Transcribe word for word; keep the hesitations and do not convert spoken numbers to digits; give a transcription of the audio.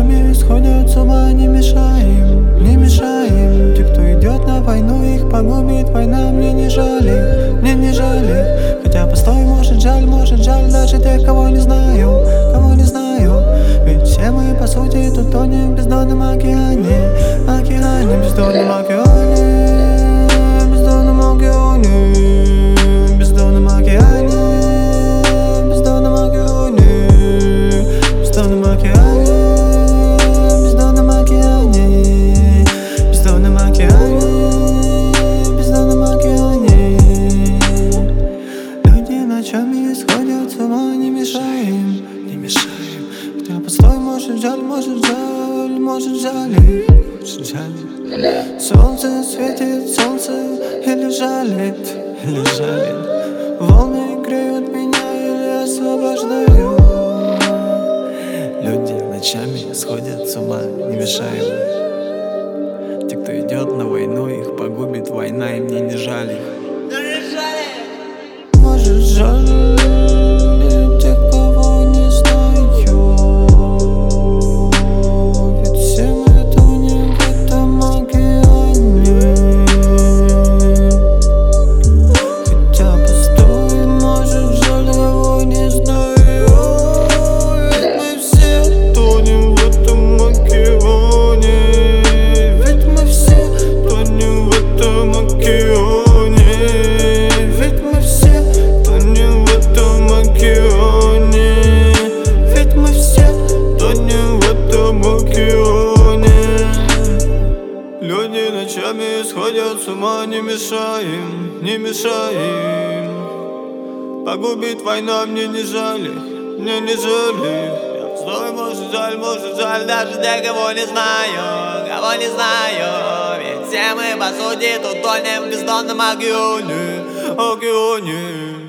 ночами сходят с ума. Не мешаем, не мешаем. Те, кто идет на войну, их погубит война. Мне не жаль их, мне не жаль их. Хотя постой, может жаль, может жаль даже тех, кого не знаю, кого не знаю. Ведь все мы по сути тут тонем в бездонном океане, океане, бездонном океане, бездонном океане, бездонном океане, бездонном океане, бездонном океане, бездонном океане, бездонном океане, бездонном океане. Люди ночами сходят с ума. Не мешаем, не мешаем. Хотя постой, может жаль, может жаль, может жаль, может жаль. Солнце светит, солнце или жалит, или жалит. Волны греют меня или освобождают. Люди ночами сходят с ума. Не мешаем. Те, кто идет на войну, их погубит война, и мне не жаль их. Может жаль тех, кого не знаю. Ведь все мы тонем в этом океане. Хотя постой, может жаль, кого не знаю. Ведь мы все тонем в этом океане. Ведь мы все тонем в этом океане. Ведь мы все тонем в этом океане. Ведь мы все тонем в этом океане. Люди ночами сходят с ума. Не мешаем, не мешаем. Погубит война, мне не жаль их, мне не жаль их. Я постой, может жаль, может жаль даже тех, кого не знаю, кого не знаю. Ведь все мы по сути тут тонем в бездонном океане, океане.